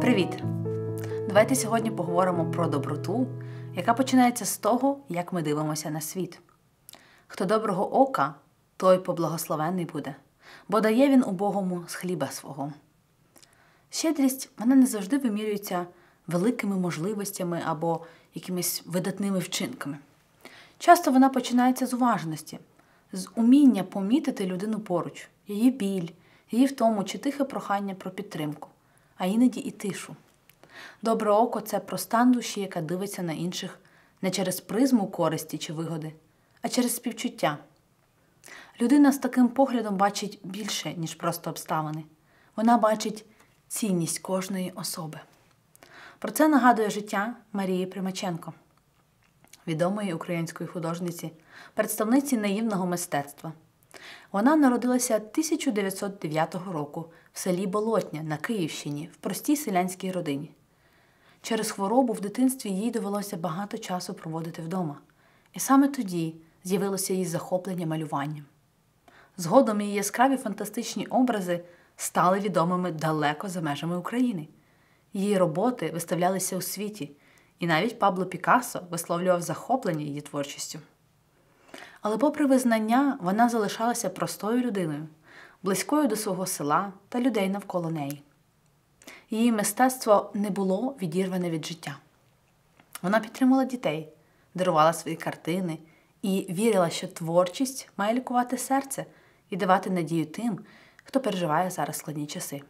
Привіт! Давайте сьогодні поговоримо про доброту, яка починається з того, як ми дивимося на світ. Хто доброго ока, той поблагословенний буде, бо дає він убогому з хліба свого. Щедрість, вона не завжди вимірюється великими можливостями або якимись видатними вчинками. Часто вона починається з уважності, з уміння помітити людину поруч, її біль, її втому чи тихе прохання про підтримку, а іноді і тишу. Добре око – це про стан душі, яка дивиться на інших не через призму користі чи вигоди, а через співчуття. Людина з таким поглядом бачить більше, ніж просто обставини. Вона бачить цінність кожної особи. Про це нагадує життя Марії Примаченко, відомої української художниці, представниці наївного мистецтва. Вона народилася 1909 року в селі Болотня на Київщині в простій селянській родині. Через хворобу в дитинстві їй довелося багато часу проводити вдома. І саме тоді з'явилося її захоплення малюванням. Згодом її яскраві фантастичні образи стали відомими далеко за межами України. Її роботи виставлялися у світі, і навіть Пабло Пікассо висловлював захоплення її творчістю. Але попри визнання, вона залишалася простою людиною, близькою до свого села та людей навколо неї. Її мистецтво не було відірване від життя. Вона підтримувала дітей, дарувала свої картини і вірила, що творчість має лікувати серце і давати надію тим, хто переживає зараз складні часи.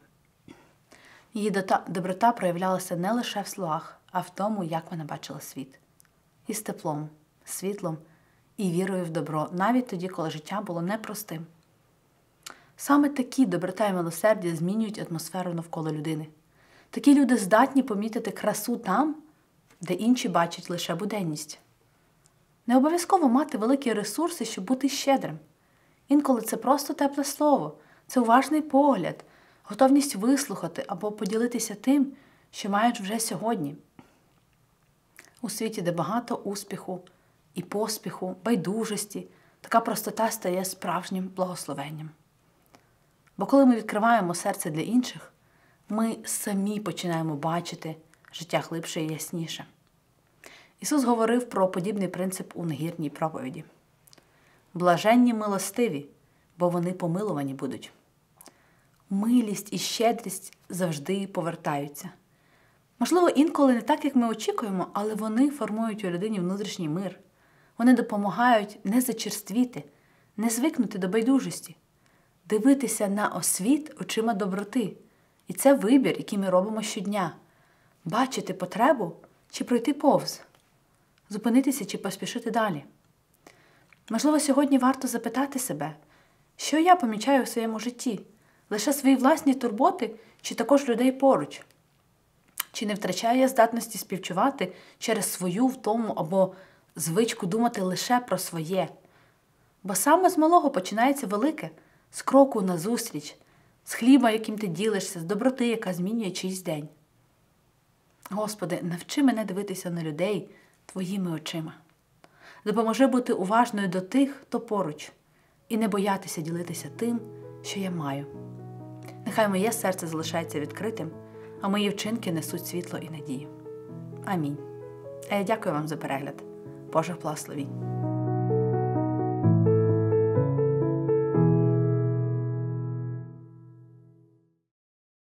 Її доброта проявлялася не лише в словах, а в тому, як вона бачила світ. Із теплом, світлом і вірою в добро, навіть тоді, коли життя було непростим. Саме такі доброта і милосердя змінюють атмосферу навколо людини. Такі люди здатні помітити красу там, де інші бачать лише буденність. Не обов'язково мати великі ресурси, щоб бути щедрим. Інколи це просто тепле слово, це уважний погляд, готовність вислухати або поділитися тим, що маєш вже сьогодні. У світі, де багато успіху і поспіху, байдужості, така простота стає справжнім благословенням. Бо коли ми відкриваємо серце для інших, ми самі починаємо бачити життя глибше і ясніше. Ісус говорив про подібний принцип у нагірній проповіді. «Блаженні милостиві, бо вони помилувані будуть». Милість і щедрість завжди повертаються. Можливо, інколи не так, як ми очікуємо, але вони формують у людині внутрішній мир. Вони допомагають не зачерствіти, не звикнути до байдужості, дивитися на освіт очима доброти. І це вибір, який ми робимо щодня. Бачити потребу чи пройти повз, зупинитися чи поспішити далі. Можливо, сьогодні варто запитати себе, що я помічаю у своєму житті? Лише свої власні турботи чи також людей поруч? Чи не втрачаю я здатності співчувати через свою втому або звичку думати лише про своє? Бо саме з малого починається велике, з кроку назустріч, з хліба, яким ти ділишся, з доброти, яка змінює чийсь день. Господи, навчи мене дивитися на людей Твоїми очима. Допоможи бути уважною до тих, хто поруч, і не боятися ділитися тим, що я маю. Нехай моє серце залишається відкритим, а мої вчинки несуть світло і надію. Амінь. А я дякую вам за перегляд. Божих благословінь.